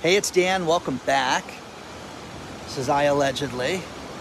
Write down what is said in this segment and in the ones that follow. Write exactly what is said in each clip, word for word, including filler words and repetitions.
Hey, it's Dan. Welcome back. This is I Allegedly.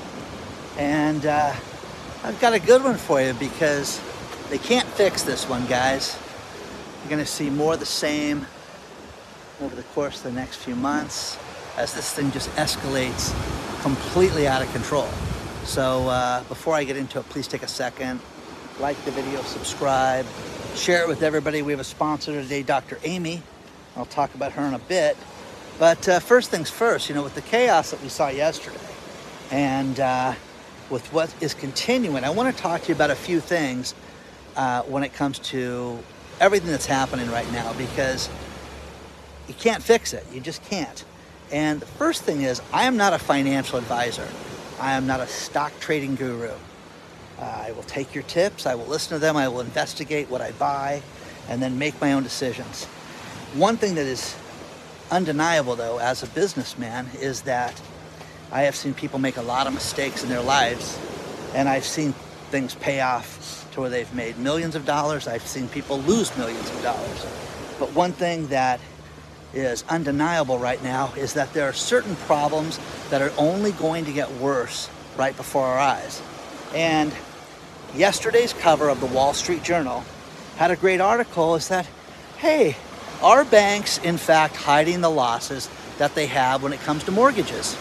And uh, I've got a good one for you because they can't fix this one, guys. You're going to see more of the same over the course of the next few months as this thing just escalates completely out of control. So uh, before I get into it, please take a second, like the video, subscribe, share it with everybody. We have a sponsor today, Doctor Amy. I'll talk about her in a bit. But uh, first things first, you know, with the chaos that we saw yesterday and uh, with what is continuing, I want to talk to you about a few things uh, when it comes to everything that's happening right now, because you can't fix it. You just can't. And the first thing is, I am not a financial advisor. I am not a stock trading guru. Uh, I will take your tips. I will listen to them. I will investigate what I buy and then make my own decisions. One thing that is undeniable, though, as a businessman, is that I have seen people make a lot of mistakes in their lives, and I've seen things pay off to where they've made millions of dollars. I've seen people lose millions of dollars. But one thing that is undeniable right now is that there are certain problems that are only going to get worse right before our eyes. And yesterday's cover of the Wall Street Journal had a great article. Is that, hey, are banks, in fact, hiding the losses that they have when it comes to mortgages?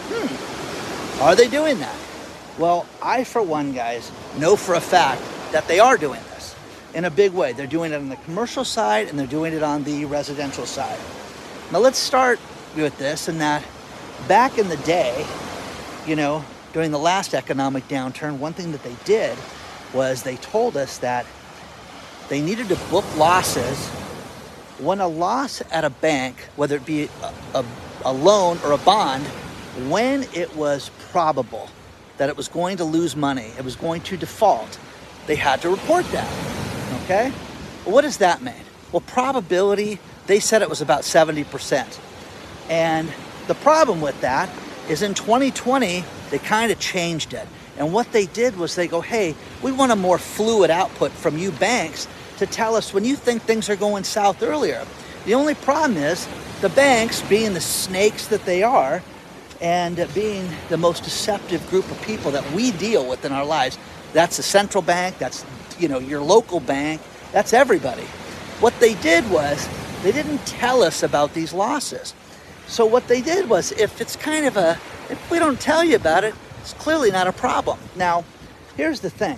Hmm. Are they doing that? Well, I, for one, guys, know for a fact that they are doing this in a big way. They're doing it on the commercial side and they're doing it on the residential side. Now, let's start with this, in that back in the day, you know, during the last economic downturn, one thing that they did was they told us that they needed to book losses when a loss at a bank, whether it be a, a, a loan or a bond, when it was probable that it was going to lose money, it was going to default, they had to report that, okay? Well, what does that mean? Well, probability, they said it was about seventy percent. And the problem with that is in twenty twenty, they kind of changed it. And what they did was they go, hey, we want a more fluid output from you banks to tell us when you think things are going south earlier. The only problem is the banks, being the snakes that they are, and being the most deceptive group of people that we deal with in our lives, that's the central bank, that's, you know, your local bank, that's everybody. What they did was they didn't tell us about these losses. So what they did was, if it's kind of a, if we don't tell you about it, it's clearly not a problem. Now, here's the thing.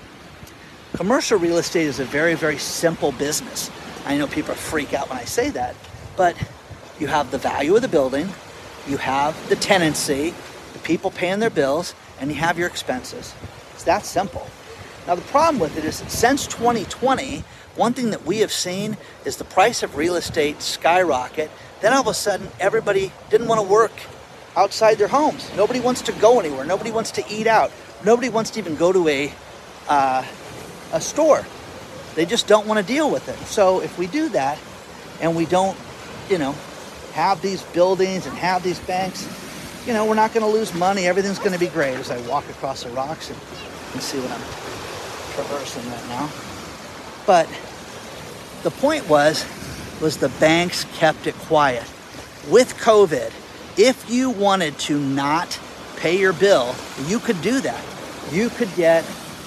Commercial real estate is a very, very simple business. I know people freak out when I say that, but you have the value of the building, you have the tenancy, the people paying their bills, and you have your expenses. It's that simple. Now, the problem with it is, since twenty twenty, one thing that we have seen is the price of real estate skyrocket. Then all of a sudden, everybody didn't want to work outside their homes. Nobody wants to go anywhere. Nobody wants to eat out. Nobody wants to even go to a uh, a store. They just don't want to deal with it. So if we do that and we don't, you know, have these buildings and have these banks, you know, we're not going to lose money. Everything's going to be great. As I walk across the rocks, and you can see what I'm traversing right now. But the point was, was the banks kept it quiet. With COVID, if you wanted to not pay your bill, you could do that. You could get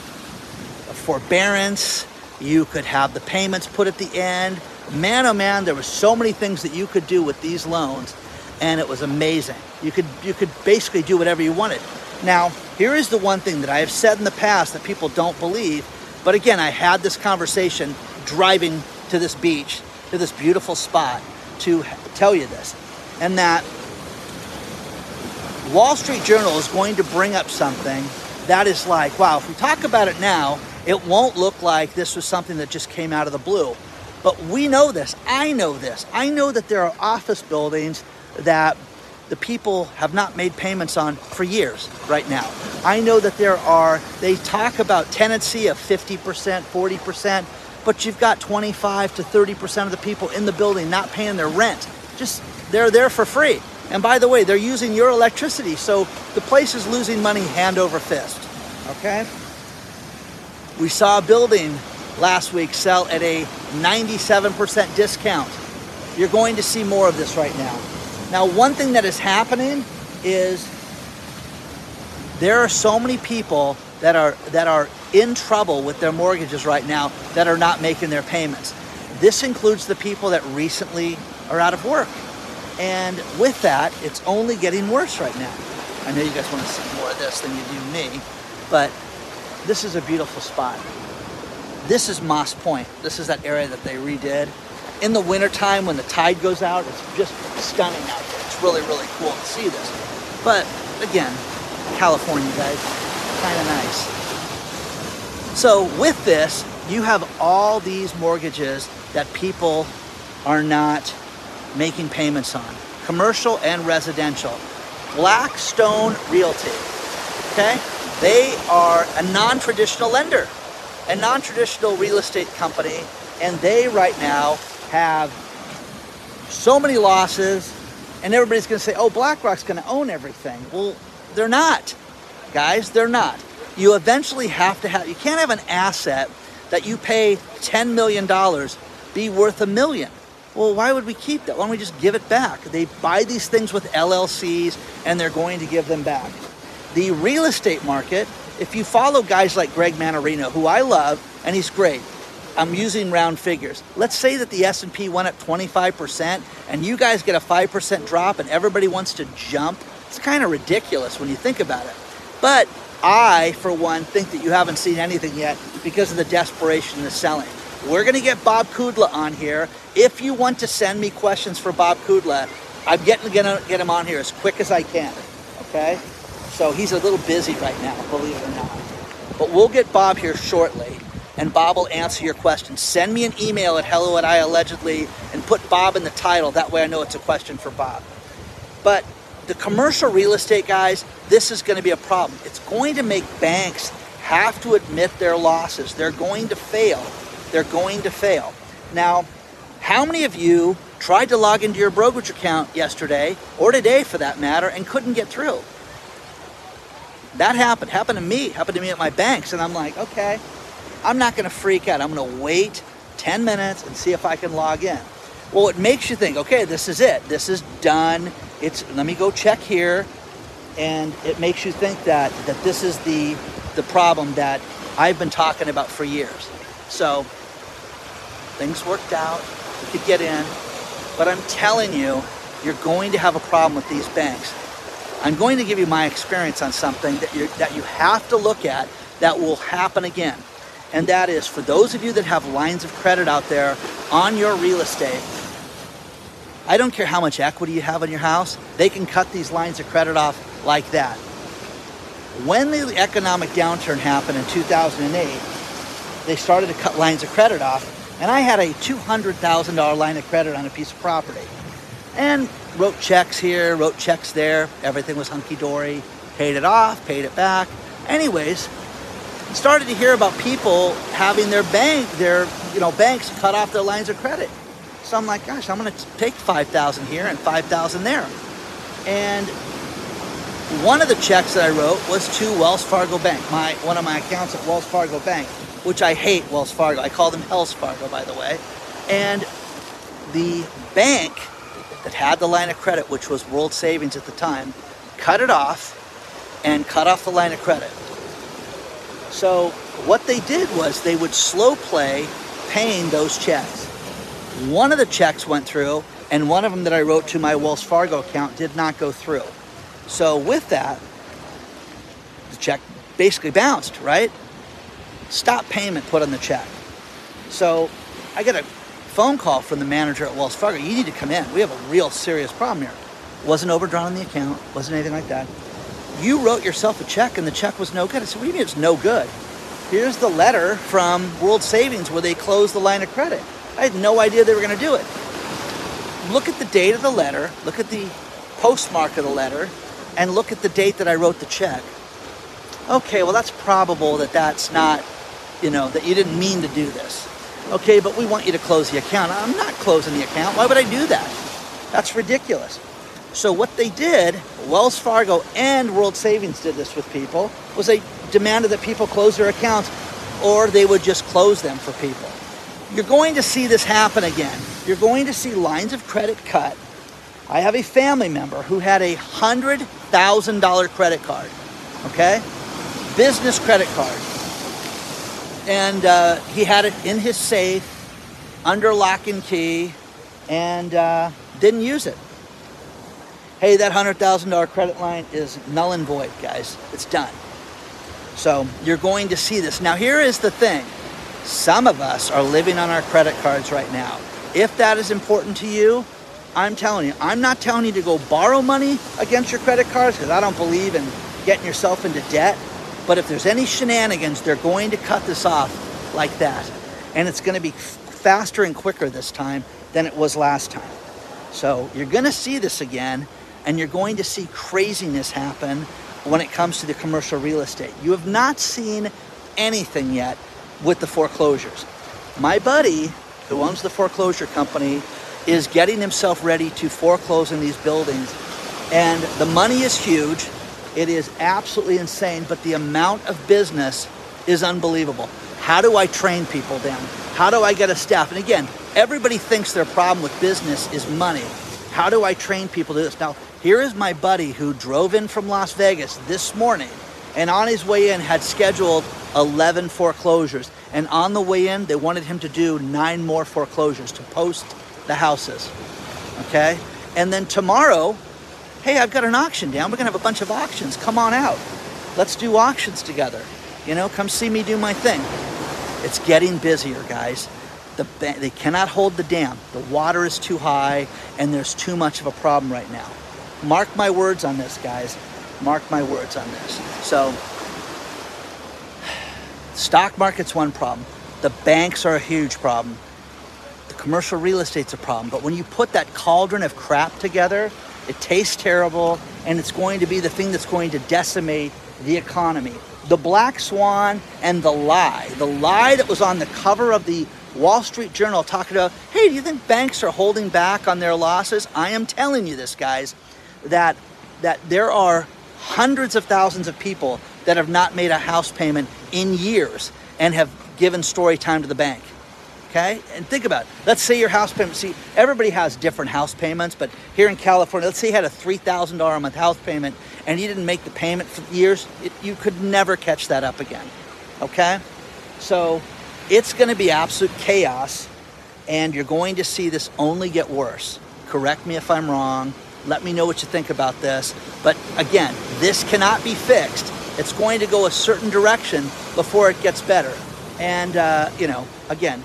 a forbearance. You could have the payments put at the end. Man, oh man, there were so many things that you could do with these loans, and it was amazing. You could you could basically do whatever you wanted. Now, here is the one thing that I have said in the past that people don't believe, but again, I had this conversation driving to this beach, to this beautiful spot, to tell you this, and that Wall Street Journal is going to bring up something that is like, wow, if we talk about it now, it won't look like this was something that just came out of the blue. But we know this. I know this. I know that there are office buildings that the people have not made payments on for years right now. I know that there are, they talk about tenancy of fifty percent, forty percent, but you've got twenty-five to thirty percent of the people in the building not paying their rent. Just, they're there for free. And by the way, they're using your electricity, so the place is losing money hand over fist, okay? We saw a building last week sell at a ninety-seven percent discount. You're going to see more of this right now. Now, one thing that is happening is there are so many people that are that are in trouble with their mortgages right now that are not making their payments. This includes the people that recently are out of work. And with that, it's only getting worse right now. I know you guys want to see more of this than you do me, but this is a beautiful spot. This is Moss Point. This is that area that they redid. In the wintertime, when the tide goes out, it's just stunning out there. It's really, really cool to see this. But again, California, guys, kind of nice. So with this, you have all these mortgages that people are not making payments on, commercial and residential. Blackstone Realty, okay? They are a non-traditional lender, a non-traditional real estate company, and they right now have so many losses, and everybody's gonna say, oh, BlackRock's gonna own everything. Well, they're not, guys, they're not. You eventually have to have, you can't have an asset that you pay ten million dollars be worth a million. Well, why would we keep that? Why don't we just give it back? They buy these things with L L Cs and they're going to give them back. The real estate market, if you follow guys like Greg Mannarino, who I love, and he's great, I'm using round figures. Let's say that the S and P went up twenty-five percent and you guys get a five percent drop and everybody wants to jump. It's kind of ridiculous when you think about it. But I, for one, think that you haven't seen anything yet because of the desperation in the selling. We're going to get Bob Kudla on here. If you want to send me questions for Bob Kudla, I'm getting going to get him on here as quick as I can, okay? So he's a little busy right now, believe it or not. But we'll get Bob here shortly, and Bob will answer your questions. Send me an email at hello at I allegedly and put Bob in the title. That way I know it's a question for Bob. But the commercial real estate guys, this is going to be a problem. It's going to make banks have to admit their losses. They're going to fail. They're going to fail. Now, how many of you tried to log into your brokerage account yesterday, or today for that matter, and couldn't get through? That happened. Happened to me. Happened to me at my banks. And I'm like, okay, I'm not going to freak out. I'm going to wait ten minutes and see if I can log in. Well, it makes you think, okay, this is it. This is done. It's, let me go check here. And it makes you think that, that this is the, the problem that I've been talking about for years. So things worked out. You could get in. But I'm telling you, you're going to have a problem with these banks. I'm going to give you my experience on something that you that you have to look at that will happen again. And that is, for those of you that have lines of credit out there on your real estate, I don't care how much equity you have in your house, they can cut these lines of credit off like that. When the economic downturn happened in two thousand eight, they started to cut lines of credit off, and I had a two hundred thousand dollars line of credit on a piece of property. And wrote checks here, wrote checks there, everything was hunky-dory, paid it off, paid it back. Anyways, started to hear about people having their bank, their you know banks cut off their lines of credit. So I'm like, gosh, I'm going to take five thousand here and five thousand there. And one of the checks that I wrote was to Wells Fargo Bank, my one of my accounts at Wells Fargo Bank, which I hate Wells Fargo. I call them Hells Fargo, by the way. And the bank that had the line of credit, which was World Savings at the time, cut it off and cut off the line of credit. So what they did was they would slow play paying those checks. One of the checks went through, and one of them that I wrote to my Wells Fargo account did not go through. So with that, the check basically bounced, right? Stop payment put on the check. So I get a phone call from the manager at Wells Fargo. You need to come in. We have a real serious problem here. Wasn't overdrawn on the account. Wasn't anything like that. You wrote yourself a check and the check was no good. I said, what do you mean it's no good? Here's the letter from World Savings where they closed the line of credit. I had no idea they were going to do it. Look at the date of the letter. Look at the postmark of the letter. And look at the date that I wrote the check. Okay, well, that's probable that that's not, you know, that you didn't mean to do this. Okay, but we want you to close the account. I'm not closing the account. Why would I do that? That's ridiculous. So what they did, Wells Fargo and World Savings did this with people, was they demanded that people close their accounts or they would just close them for people. You're going to see this happen again. You're going to see lines of credit cut I have a family member who had a one hundred thousand dollar credit card, okay? Business credit card. And uh, he had it in his safe, under lock and key, and uh, didn't use it. Hey, that one hundred thousand dollar credit line is null and void, guys. It's done. So you're going to see this. Now, here is the thing. Some of us are living on our credit cards right now. If that is important to you, I'm telling you, I'm not telling you to go borrow money against your credit cards because I don't believe in getting yourself into debt. But if there's any shenanigans, they're going to cut this off like that. And it's going to be faster and quicker this time than it was last time. So you're going to see this again, and you're going to see craziness happen when it comes to the commercial real estate. You have not seen anything yet with the foreclosures. My buddy, who owns the foreclosure company, is getting himself ready to foreclose in these buildings. And the money is huge. It is absolutely insane, but the amount of business is unbelievable. How do I train people then? How do I get a staff? And again, everybody thinks their problem with business is money. How do I train people to do this? Now, here is my buddy who drove in from Las Vegas this morning, and on his way in had scheduled eleven foreclosures. And on the way in, they wanted him to do nine more foreclosures to post the houses, okay? And then tomorrow, hey, I've got an auction down. We're gonna have a bunch of auctions. Come on out. Let's do auctions together. You know, come see me do my thing. It's getting busier, guys. The, they cannot hold the dam. The water is too high, and there's too much of a problem right now. Mark my words on this, guys. Mark my words on this. So, stock market's one problem. The banks are a huge problem. The commercial real estate's a problem. But when you put that cauldron of crap together, it tastes terrible, and it's going to be the thing that's going to decimate the economy. The black swan and the lie. The lie that was on the cover of the Wall Street Journal talking about, hey, do you think banks are holding back on their losses? I am telling you this, guys, that that there are hundreds of thousands of people that have not made a house payment in years and have given story time to the bank. Okay? And think about it. Let's say your house payment, see, everybody has different house payments, but here in California, let's say you had a three thousand dollars a month house payment and you didn't make the payment for years, it, you could never catch that up again. Okay? So it's going to be absolute chaos, and you're going to see this only get worse. Correct me if I'm wrong. Let me know what you think about this. But again, this cannot be fixed. It's going to go a certain direction before it gets better. And, uh, you know, again,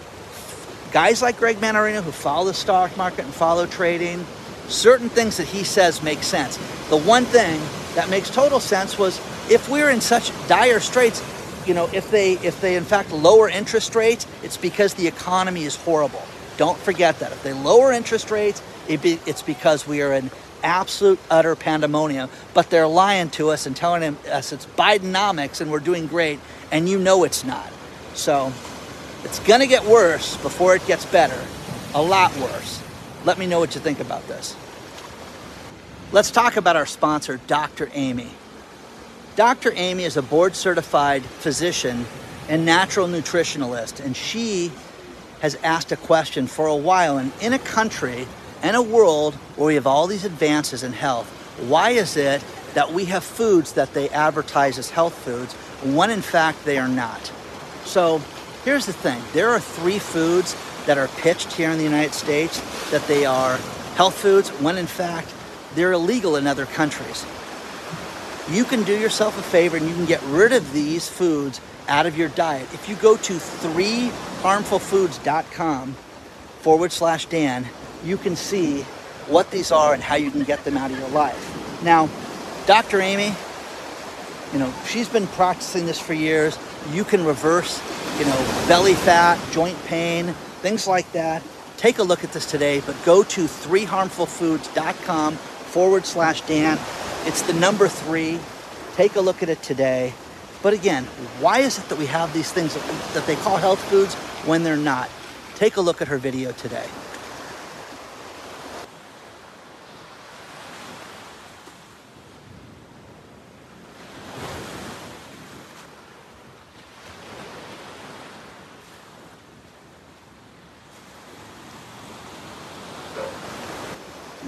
guys like Greg Mannarino who follow the stock market and follow trading, certain things that he says make sense. The one thing that makes total sense was if we're in such dire straits, you know, if they if they in fact lower interest rates, it's because the economy is horrible. Don't forget that. If they lower interest rates, it be, it's because we are in absolute utter pandemonium. But they're lying to us and telling us it's Bidenomics and we're doing great, and you know it's not. So it's gonna get worse before it gets better. A lot worse. Let me know what you think about this. Let's talk about our sponsor, Doctor Amy. Doctor Amy is a board-certified physician and natural nutritionalist, and she has asked a question for a while. And in a country and a world where we have all these advances in health, why is it that we have foods that they advertise as health foods when in fact they are not? So here's the thing. There are three foods that are pitched here in the United States that they are health foods when in fact they're illegal in other countries. You can do yourself a favor and you can get rid of these foods out of your diet. If you go to three harmful foods dot com forward slash Dan, you can see what these are and how you can get them out of your life. Now, Doctor Amy, you know, she's been practicing this for years. You can reverse, you know, belly fat, joint pain, things like that. Take a look at this today, but go to three harmful foods dot com forward slash Dan. It's the number three. Take a look at it today. But again, why is it that we have these things that, that they call health foods when they're not? Take a look at her video today.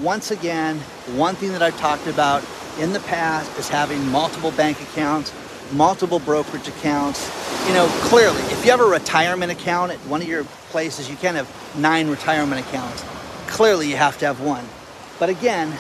once again, one thing that I've talked about in the past is having multiple bank accounts, multiple brokerage accounts. You know, clearly, if you have a retirement account at one of your places, you can't have nine retirement accounts. Clearly, you have to have one. But again,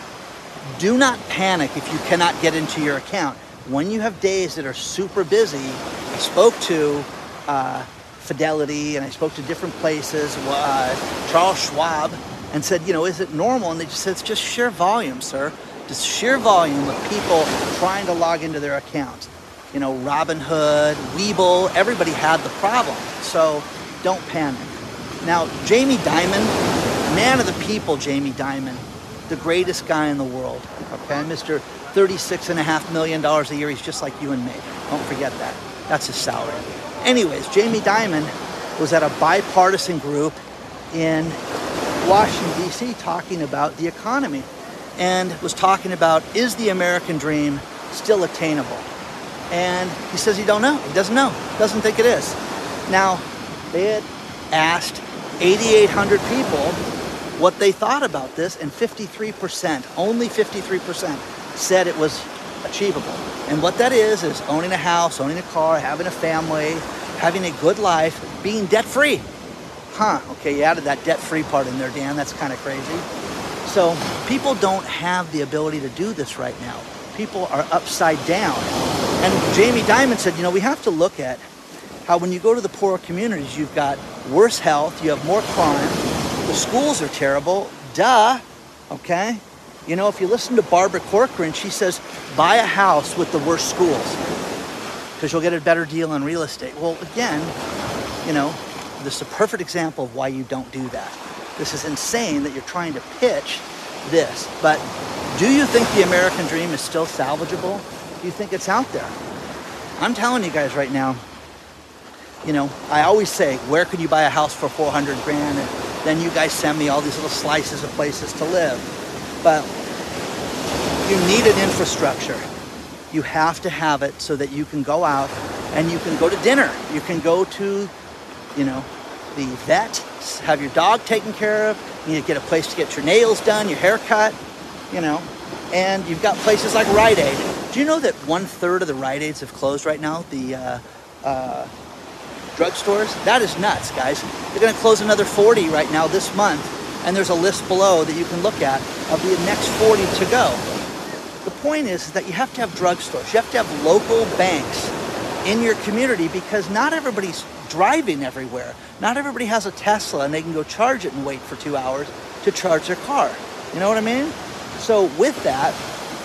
do not panic if you cannot get into your account. When you have days that are super busy, I spoke to uh, Fidelity and I spoke to different places, uh, Charles Schwab, and said, you know, is it normal? And they just said, it's just sheer volume, sir. Just sheer volume of people trying to log into their accounts. You know, Robinhood, Webull, everybody had the problem. So don't panic. Now, Jamie Dimon, man of the people, Jamie Dimon, the greatest guy in the world, okay? Mister thirty-six and a half million dollars a year. He's just like you and me. Don't forget that. That's his salary. Anyways, Jamie Dimon was at a bipartisan group in Washington, D C talking about the economy and was talking about, is the American dream still attainable? And he says he don't know. He doesn't know. Doesn't think it is. Now, they had asked eighty-eight hundred people what they thought about this, and fifty-three percent, only fifty-three percent said it was achievable. And what that is, is owning a house, owning a car, having a family, having a good life, being debt-free. Huh, okay, you added that debt-free part in there, Dan. That's kind of crazy. So people don't have the ability to do this right now. People are upside down. And Jamie Dimon said, you know, we have to look at how when you go to the poorer communities, you've got worse health, you have more crime, the schools are terrible, duh, okay? You know, if you listen to Barbara Corcoran, she says, buy a house with the worst schools because you'll get a better deal on real estate. Well, again, you know, this is a perfect example of why you don't do that. This is insane that you're trying to pitch this. But do you think the American dream is still salvageable? Do you think it's out there? I'm telling you guys right now, you know, I always say, where could you buy a house for four hundred grand? And then you guys send me all these little slices of places to live. But you need an infrastructure. You have to have it so that you can go out and you can go to dinner. You can go to, you know, the vet, have your dog taken care of. You need to get a place to get your nails done, your hair cut, you know. And you've got places like Rite Aid. Do you know that one third of the Rite Aids have closed right now? The uh, uh, drugstores? That is nuts, guys. They're going to close another forty right now this month. And there's a list below that you can look at of the next forty to go. The point is, is that you have to have drugstores. You have to have local banks in your community because not everybody's driving everywhere. Not everybody has a Tesla and they can go charge it and wait for two hours to charge their car. You know what I mean? So with that,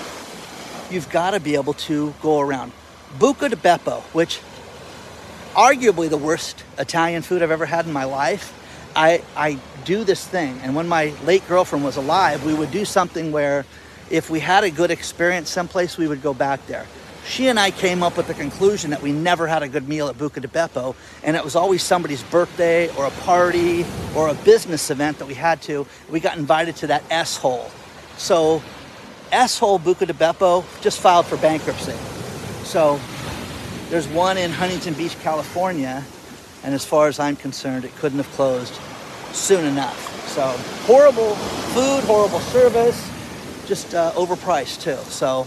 you've got to be able to go around. Buca di Beppo, which arguably the worst Italian food I've ever had in my life. I, I do this thing, and when my late girlfriend was alive, we would do something where if we had a good experience someplace, we would go back there. She and I came up with the conclusion that we never had a good meal at Buca di Beppo, and it was always somebody's birthday or a party or a business event that we had to. We got invited to that S-hole. So S-hole Buca di Beppo just filed for bankruptcy. So there's one in Huntington Beach, California, and as far as I'm concerned, it couldn't have closed soon enough. So horrible food, horrible service, just uh, overpriced too. So,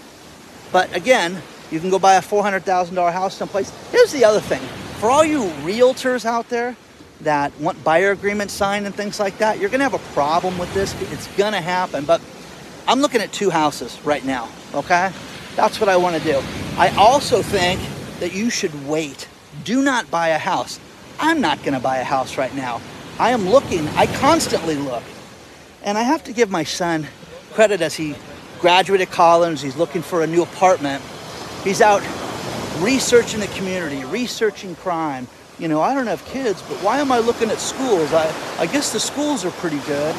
but again, you can go buy a four hundred thousand dollars house someplace. Here's the other thing. For all you realtors out there that want buyer agreements signed and things like that, you're gonna have a problem with this. It's gonna happen, but I'm looking at two houses right now, okay? That's what I wanna do. I also think that you should wait. Do not buy a house. I'm not gonna buy a house right now. I am looking, I constantly look. And I have to give my son credit as he graduated college, he's looking for a new apartment. He's out researching the community, researching crime. You know, I don't have kids, but why am I looking at schools? I, I guess the schools are pretty good.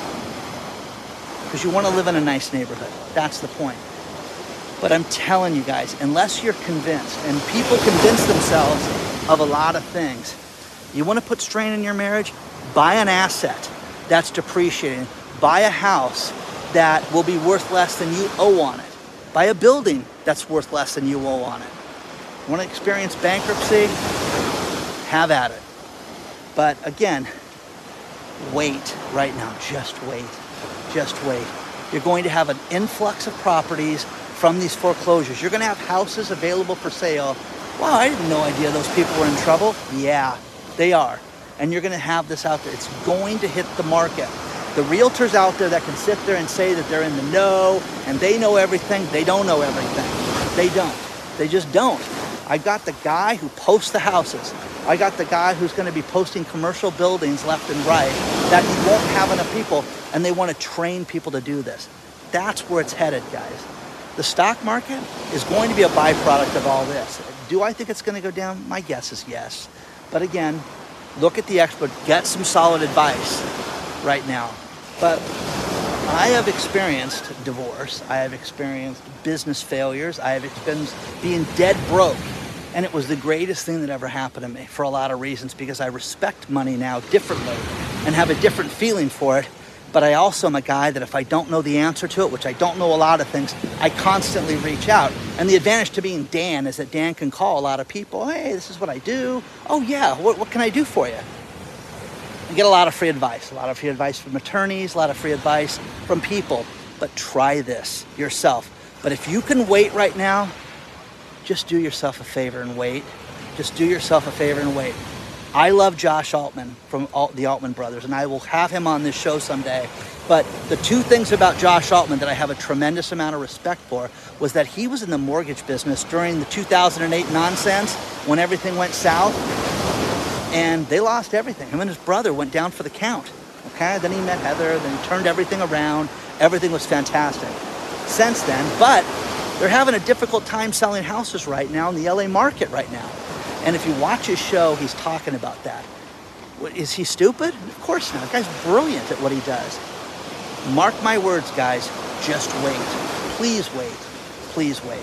Because you want to live in a nice neighborhood. That's the point. But I'm telling you guys, unless you're convinced, and people convince themselves of a lot of things, you want to put strain in your marriage, buy an asset that's depreciating. Buy a house that will be worth less than you owe on it. Buy a building that's worth less than you owe on it. Want to experience bankruptcy? Have at it. But again, wait right now. Just wait. Just wait. You're going to have an influx of properties from these foreclosures. You're going to have houses available for sale. Wow, I had no idea those people were in trouble. Yeah, they are. And you're going to have this out there. It's going to hit the market. The realtors out there that can sit there and say that they're in the know and they know everything, they don't know everything. They don't. They just don't. I got the guy who posts the houses. I got the guy who's going to be posting commercial buildings left and right that he won't have enough people, and they want to train people to do this. That's where it's headed, guys. The stock market is going to be a byproduct of all this. Do I think it's going to go down? My guess is yes. But again, look at the expert, get some solid advice right now. But I have experienced divorce. I have experienced business failures. I have experienced being dead broke. And it was the greatest thing that ever happened to me for a lot of reasons, because I respect money now differently and have a different feeling for it. But I also am a guy that if I don't know the answer to it, which I don't know a lot of things, I constantly reach out. And the advantage to being Dan is that Dan can call a lot of people. Hey, this is what I do. Oh yeah, what, what can I do for you? You get a lot of free advice, a lot of free advice from attorneys, a lot of free advice from people. But try this yourself. But if you can wait right now, just do yourself a favor and wait. Just do yourself a favor and wait. I love Josh Altman from Alt, the Altman Brothers, and I will have him on this show someday. But the two things about Josh Altman that I have a tremendous amount of respect for was that he was in the mortgage business during the two thousand eight nonsense when everything went south, and they lost everything. Him and his brother went down for the count. Okay, then he met Heather, then he turned everything around. Everything was fantastic since then, but they're having a difficult time selling houses right now in the L A market right now. And if you watch his show, he's talking about that. What, is he stupid? Of course not. The guy's brilliant at what he does. Mark my words, guys. Just wait. Please wait. Please wait.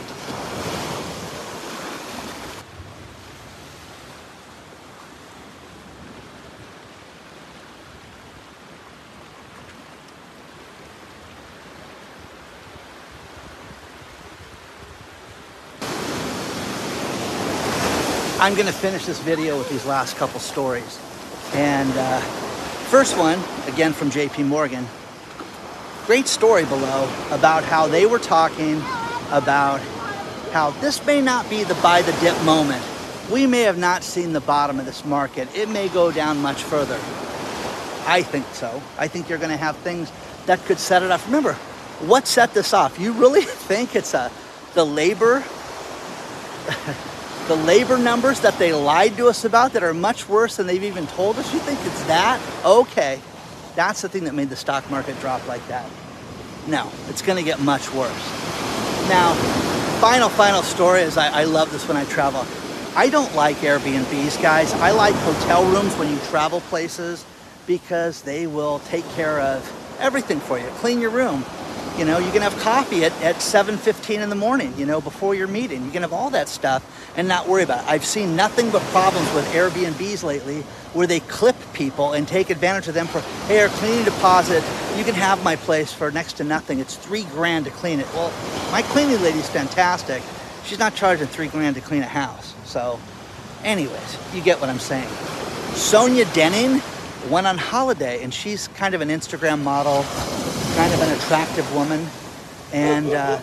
I'm going to finish this video with these last couple stories. And uh, first one, again from J P Morgan. Great story below about how they were talking about how this may not be the buy the dip moment. We may have not seen the bottom of this market. It may go down much further. I think so. I think you're going to have things that could set it off. Remember, what set this off? You really think it's a the labor... the labor numbers that they lied to us about that are much worse than they've even told us? You think it's that? Okay. That's the thing that made the stock market drop like that. No, it's going to get much worse. Now, final, final story is I, I love this when I travel. I don't like Airbnbs, guys. I like hotel rooms when you travel places because they will take care of everything for you. Clean your room. You know, you can have coffee at, at seven fifteen in the morning, you know, before your meeting. You can have all that stuff and not worry about it. I've seen nothing but problems with Airbnbs lately where they clip people and take advantage of them for, hey, our cleaning deposit, you can have my place for next to nothing. It's three grand to clean it. Well, my cleaning lady's fantastic. She's not charging three grand to clean a house. So anyways, you get what I'm saying. Sonia Denning went on holiday, and she's kind of an Instagram model, kind of an attractive woman, and uh,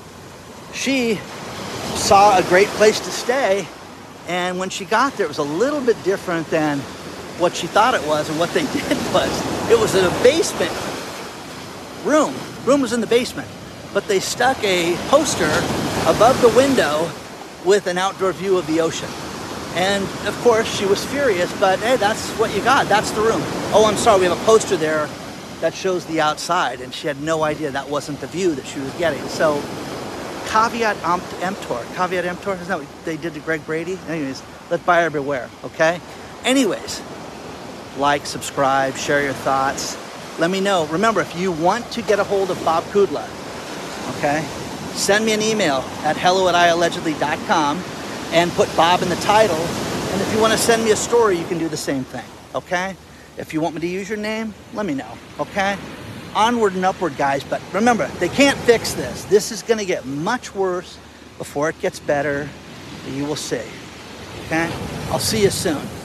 she saw a great place to stay, and when she got there, it was a little bit different than what she thought it was, and what they did was, it was in a basement room. Room was in the basement, but they stuck a poster above the window with an outdoor view of the ocean. And of course, she was furious, but hey, that's what you got. That's the room. Oh, I'm sorry, we have a poster there that shows the outside, and she had no idea that wasn't the view that she was getting. So, caveat emptor. Caveat emptor, isn't that what they did to Greg Brady? Anyways, let buyer beware, okay? Anyways, like, subscribe, share your thoughts. Let me know. Remember, if you want to get a hold of Bob Kudla, okay, send me an email at hello at I allegedly dot com and put Bob in the title. And if you want to send me a story, you can do the same thing, okay? If you want me to use your name, let me know, okay? Onward and upward, guys. But remember, they can't fix this. This is going to get much worse before it gets better. You will see, okay? I'll see you soon.